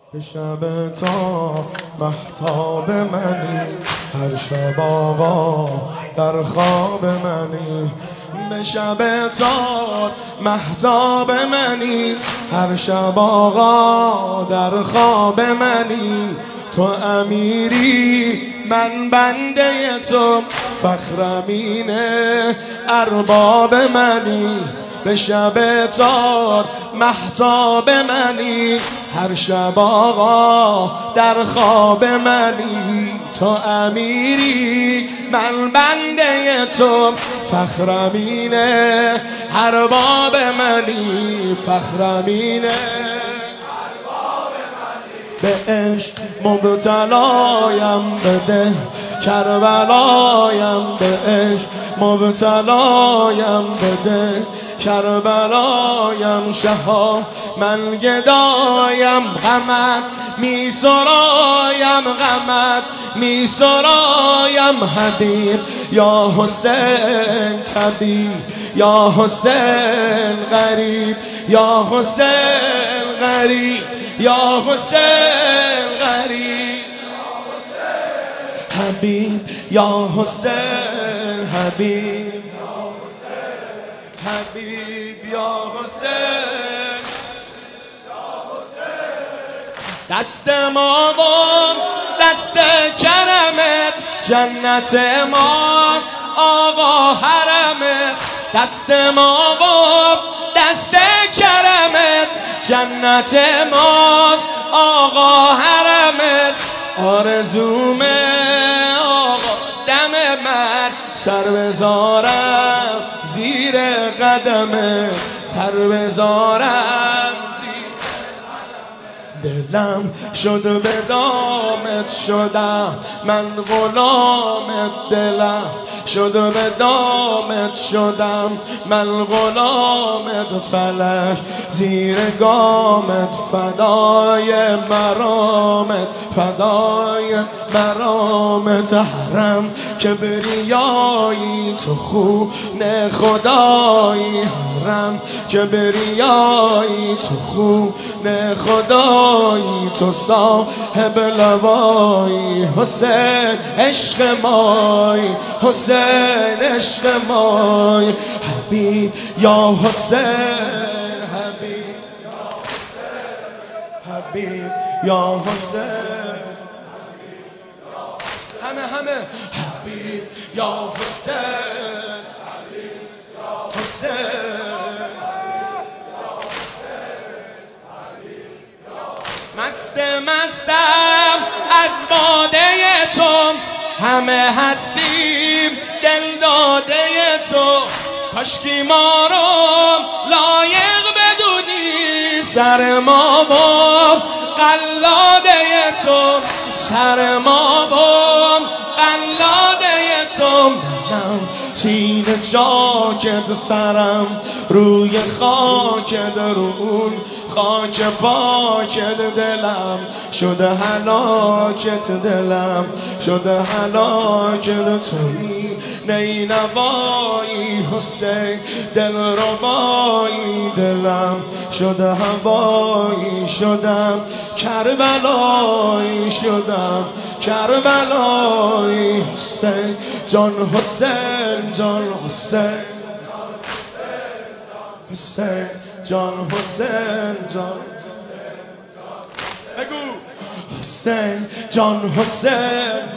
به شب تا مهتاب منی، هر شب آقا در خواب منی. به شب تا مهتاب منی، هر شب آقا در خواب منی. تو امیری من بنده تو، فخر امین ارباب منی. به شب تار مهتاب منی، هر شب آقا در خواب منی. تو امیری من بنده تو، فخر امین ارباب منی. فخر امین به عشق مبتلایم بده، کربلایم به عشق مبتلایم بده. کربلایم شها من گدایم، غمت می سرایم، غمت می سرایم. حبیب یا حسین طبیب، یا حسین غریب، یا حسین غریب، یا حسین غریب. حبیب یا حسین، حبیب حبیب یا حسین. دست ما و دست کرمت، جنت ماست آقا حرمت. دست ما و دست کرمت، جنت ماست آقا حرمت. آرزوم آقا دم من، سر بذارم زیر قدمه، سر بذارم زیر دلم شد به دامت شدم من غلامت. دلم شد به دامت شدم من غلامت. فلک زیر گامت، فدای مرامت، فدای مرامت. حرم کبریایی تو خون خدایی، حرم کبریایی تو خون خدایی. تو صاحب لوایی، حسین عشق مای، حسین عشق مای. حبیب یا حسین، حبیب حبیب یا حسین. همه حبیب یا حسین، حسین. مستم از باده تو، همه هستیم دل داده تو. کاشکی ما رو لایق بدونی، سر ما و قلاده تو، سر ما و قلاده تو. سینه چاکت سرم روی خاکت، رون خاک پاکت. دلم شده هلاکت، دلم شده هلاکت. تویی نینوایی حسین دل ربایی. دلم شده هوایی شدم، کربلایی شدم، کربلایی. حسین جان، حسین جان، حسین حسین جان، حسین جان. بگو حسین جان، حسین